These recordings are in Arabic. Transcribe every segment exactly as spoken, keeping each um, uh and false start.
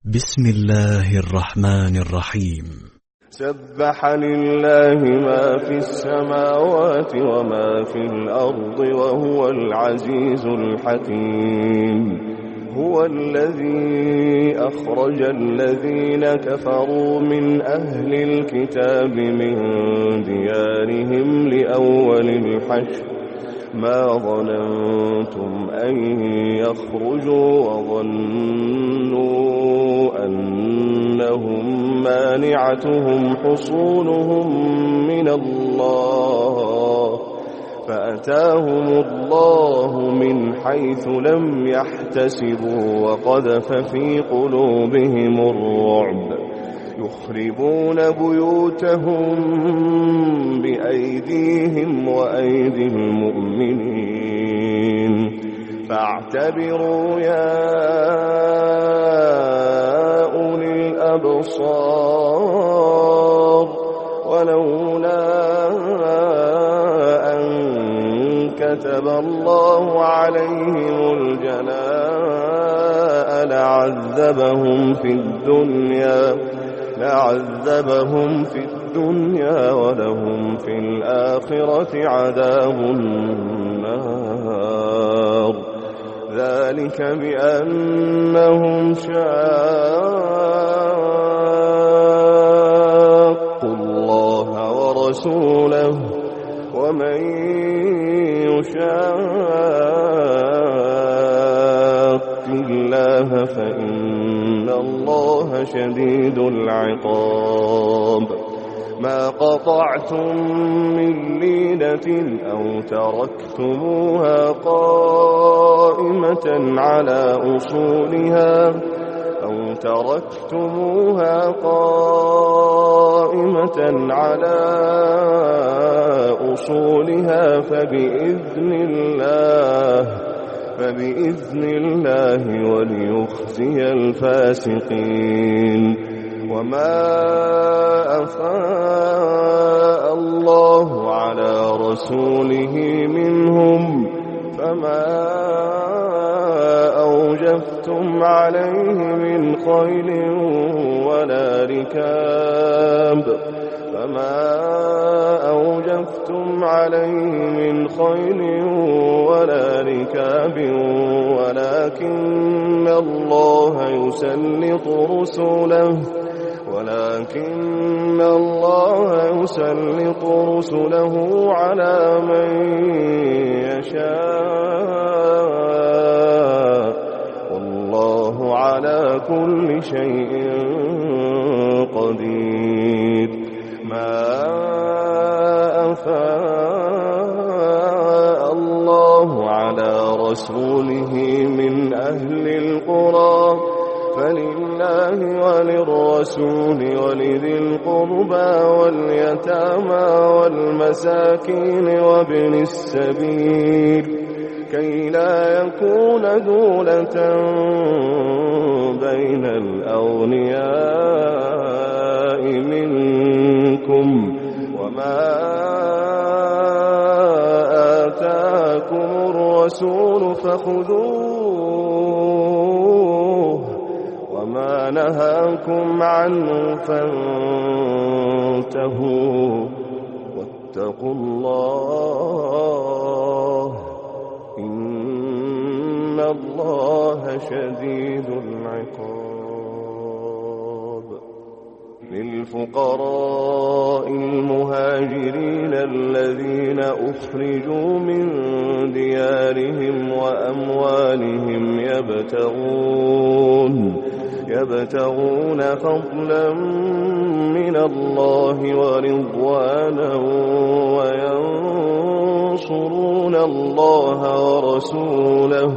بسم الله الرحمن الرحيم. سبح لله ما في السماوات وما في الأرض وهو العزيز الحكيم. هو الذي أخرج الذين كفروا من أهل الكتاب من ديارهم لأول الحشر ما ظننتم أن يخرجوا وظنوا أنهم مانعتهم حصونهم من الله فأتاهم الله من حيث لم يحتسبوا وقذف في قلوبهم الرعب يخربون بيوتهم بأيديهم وأيدي المؤمنين فاعتبروا يا أولي الأبصار ولولا أن كتب الله عليهم الجلاء لعذبهم في الدنيا لعذبهم في الدنيا ولهم في الآخرة عذاب النار ذلك بأنهم شاقوا الله ورسوله ومن يشاق الله فإن الله شديد العقاب. ما قطعتم من لينة أو تركتموها قائمة على أصولها أو تركتموها قائمة على أصولها فبإذن الله فبإذن الله وليخزي الفاسقين. وما أفاء الله على رسوله منهم فما أوجفتم عليه من خيل ولا ركاب فما أوجفتم عليه من خيل ولا ركاب ولكن الله يسلط رسله ولكن الله يسلط رسله على من يشاء والله على كل شيء قدير. ما أفاء الله على رسوله من أهل القرى فلله وللرسول ولذي القربى واليتامى والمساكين وابن السبيل كي لا يكون دولة بين الأغنياء منكم وما آتاكم الرسول فخذوه وما نهاكم عنه فانتهوا واتقوا الله إن الله شديد العقاب. للفقراء المهاجرين الذين أخرجوا من ديارهم وأموالهم يبتغون يبتغون فضلا من الله ورضوانا وينصرون الله ورسوله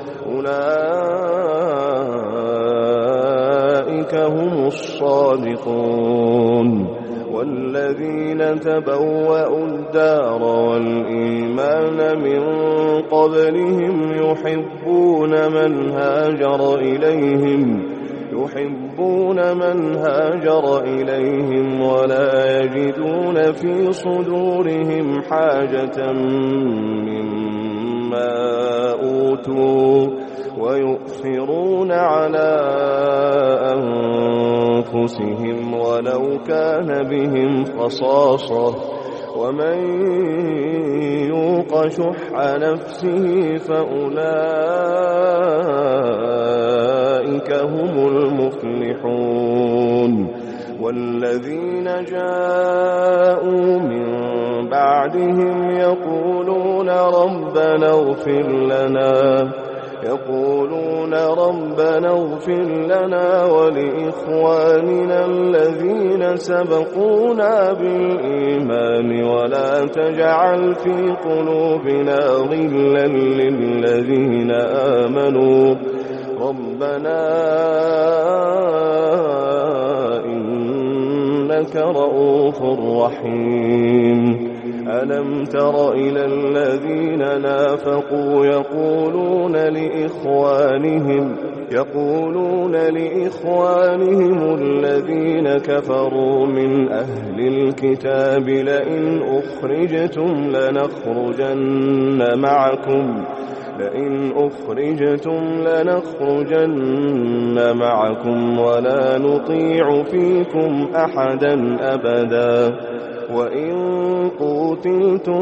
أولئك هم الصادقون. والذين تبوأوا الدار والإيمان من قبلهم يحبون من هاجر إليهم يحبون من هاجر إليهم ولا يجدون في صدورهم حاجة مما أوتوا ويؤثرون على أنفسهم ولو كان بهم خصاصة ومن يوق شح نفسه فأولئك هم المفلحون والذين جاءوا من بعدهم يقولون ربنا اغفر لنا يقولون ربنا اغفر لنا ولإخواننا الذين سبقونا بالإيمان ولا تجعل في قلوبنا غلا للذين آمنوا ربنا إنك رؤوف رحيم ألم تر إلى الذين نافقوا يقولون لإخوانهم يقولون لإخوانهم الذين كفروا من أهل الكتاب لئن أخرجتم لنخرجن معكم لئن أخرجتم لنخرجن معكم ولا نطيع فيكم أحدا أبدا وإن قوتلتم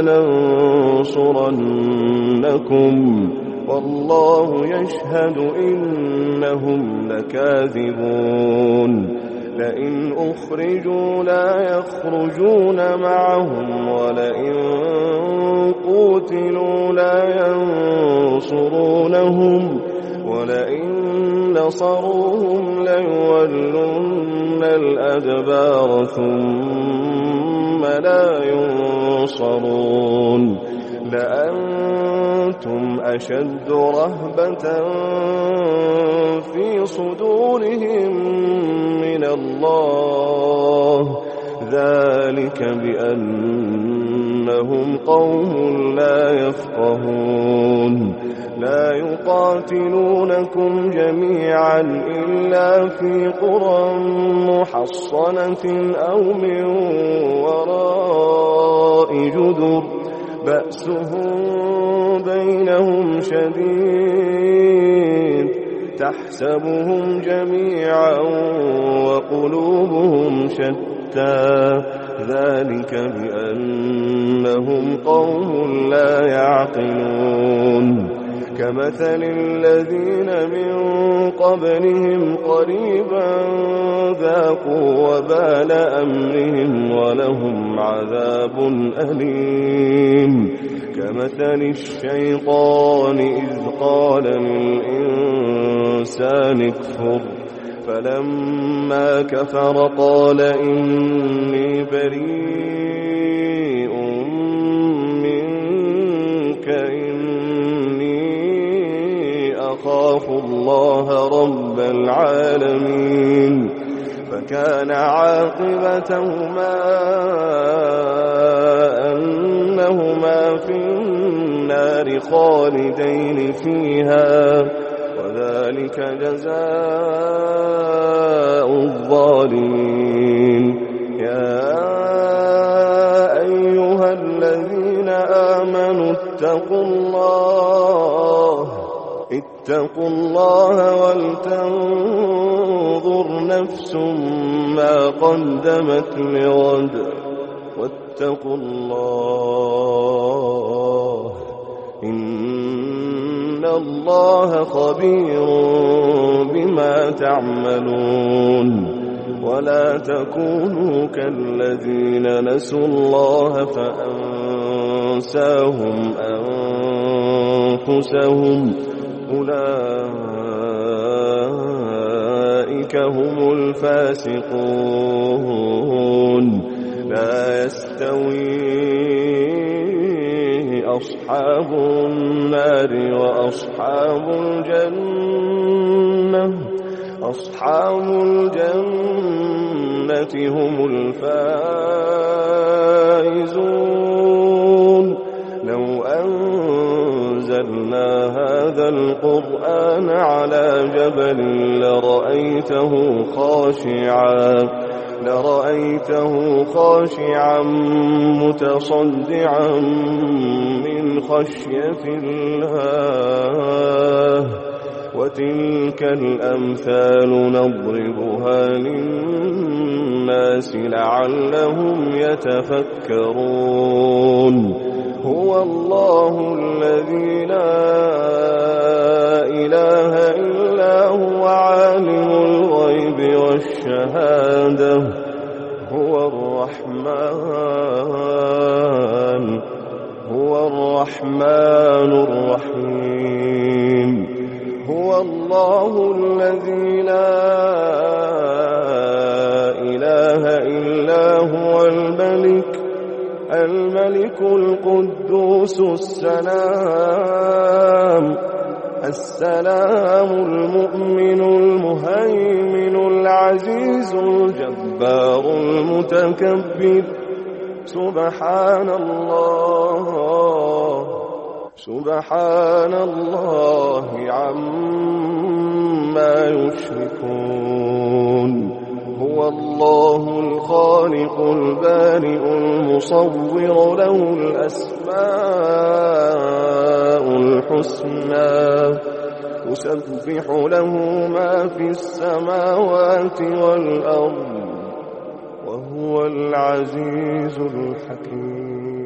لننصرنكم والله يشهد إنهم لكاذبون لئن أخرجوا لا يخرجون معهم ولئن قوتلوا لا ينصرونهم ولئن نصروهم ليولن الأدبار ثم لا ينصرون لأنتم أشد رهبة في صدورهم من الله ذلك بأنهم قوم لا يفقهون لا يقاتلونكم جميعا إلا في قرى محصنة أو من وراء جدر بأسهم بينهم شديد تحسبهم جميعا وقلوبهم شتى ذلك بأنهم قوم لا يعقلون كمثل الذين من قبلهم قريبا ذاقوا وبال أمرهم ولهم عذاب أليم كمثل الشيطان إذ قال للإنسان اكفر فلما كفر قال إني بريء منك أخاف الله رب العالمين فكان عاقبتهما أنهما في النار خالدين فيها وذلك جزاء الظالمين يا أيها الذين آمنوا اتقوا الله اتقوا الله ولتنظر نفس ما قدمت لغد واتقوا الله إن الله خبير بما تعملون ولا تكونوا كالذين نسوا الله فأنساهم أنفسهم أولئك هم الفاسقون لا يستوي أصحاب النار وأصحاب الجنة أصحاب الجنة هم الفائزون لو أنزلنا هذا القرآن على جبل لرأيته خاشعا لرأيته خاشعا متصدعا من خشية الله وتلك الأمثال نضربها للناس لعلهم يتفكرون هو الله الذي لا إله إلا هو عالم الغيب والشهادة هو الرحمن هو الرحمن الرحيم هو الله الذي لا إله إلا هو الملك الملك القدوس السلام السلام المؤمن المهيمن العزيز الجبار المتكبر سبحان الله سبحان الله عما يشركون هو الله الخالق البارئ المصور له الأسماء الحسنى تسبح له ما في السماوات والأرض وهو العزيز الحكيم.